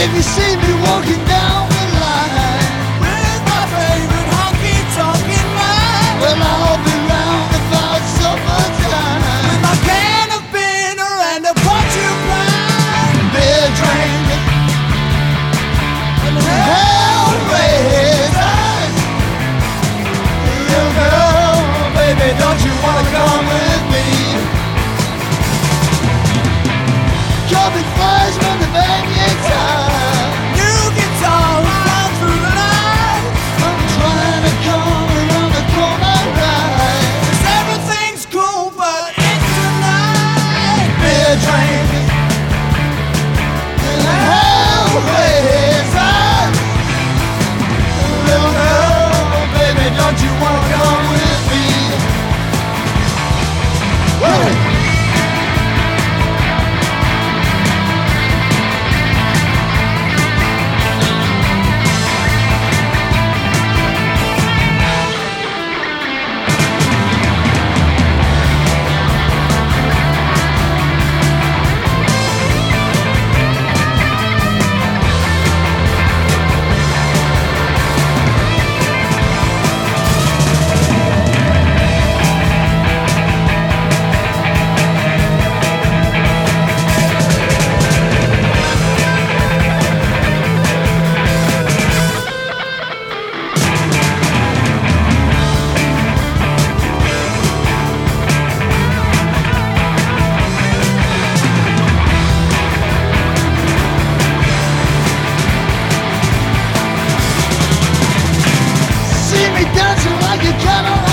you see me walking down the line with my favorite honky-tonkin' man. Well, I'll be round about summertime With my can of bitter and a porcupine. beer drinking and hellraisers. Little girl, baby, don't you wanna come with me? Coming flies when the band gets high. New guitar all through the night. I'm trying to come around the corner right. 'Cause everything's cool, but it's tonight. Beer drinking and hellraisers. Little girl, baby, don't you wanna come with me? Woo! See me dancing like a cat on